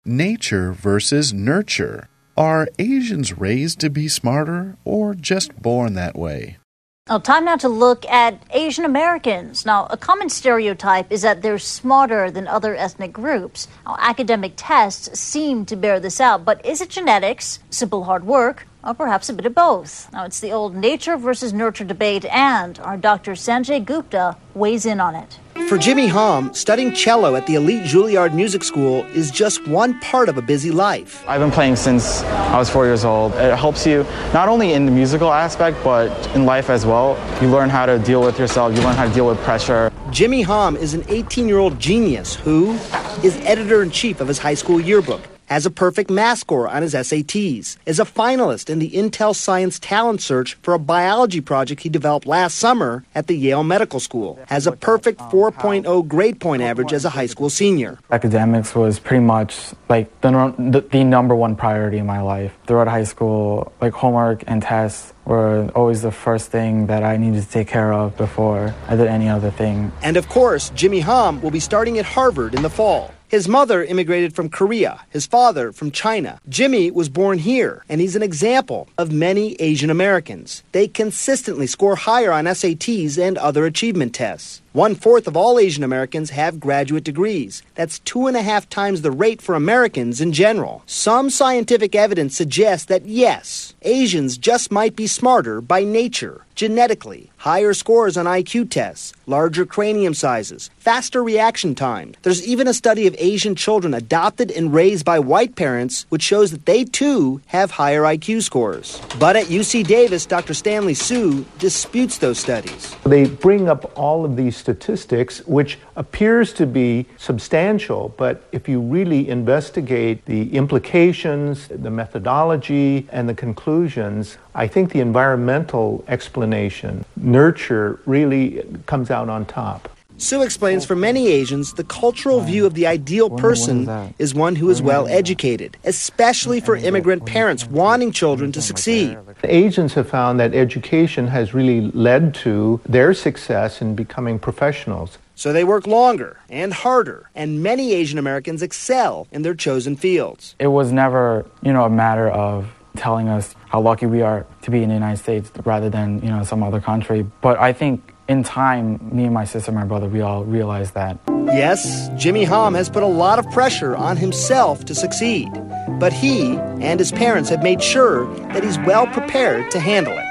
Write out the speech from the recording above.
Nature versus nurture. Are Asians raised to be smarter or just born that way? Well, time now to look at Asian Americans. Now, a common stereotype is that they're smarter than other ethnic groups. Now, academic tests seem to bear this out, but is it genetics, simple hard work, or perhaps a bit of both? Now, it's the old nature versus nurture debate, and our Dr. Sanjay Gupta weighs in on it. For Jimmy Hom, studying cello at the elite Juilliard Music School is just one part of a busy life. I've been playing since I was 4 years old. It helps you not only in the musical aspect, but in life as well. You learn how to deal with yourself. You learn how to deal with pressure. Jimmy Hom is an 18-year-old genius who is editor-in-chief of his high school yearbook, has a perfect math score on his SATs, is a finalist in the Intel Science Talent Search for a biology project he developed last summer at the Yale Medical School, has a perfect 4.0 grade point average as a high school senior. Academics was pretty much like the number one priority in my life. Throughout high school, like homework and tests were always the first thing that I needed to take care of before I did any other thing. And of course, Jimmy Hom will be starting at Harvard in the fall. His mother immigrated from Korea, his father from China. Jimmy was born here, and he's an example of many Asian Americans. They consistently score higher on SATs and other achievement tests. 1/4 of all Asian Americans have graduate degrees. That's 2.5 times the rate for Americans in general. Some scientific evidence suggests that yes, Asians just might be smarter by nature, genetically. Higher scores on IQ tests, larger cranium sizes, faster reaction time. There's even a study of Asian children adopted and raised by white parents, which shows that they too have higher IQ scores. But at UC Davis, Dr. Stanley Su disputes those studies. They bring up all of these statistics, which appears to be substantial, but if you really investigate the implications, the methodology, and the conclusions, I think the environmental explanation, nurture, really comes out on top. Su explains for many Asians, the cultural view of the ideal person is one who is well educated, especially for immigrant parents wanting children to succeed. Asians have found that education has really led to their success in becoming professionals. So they work longer and harder, and many Asian Americans excel in their chosen fields. It was never, a matter of telling us how lucky we are to be in the United States rather than, some other country. But I think in time, me and my sister and my brother, we all realized that. Yes, Jimmy Hom has put a lot of pressure on himself to succeed. But he and his parents have made sure that he's well prepared to handle it.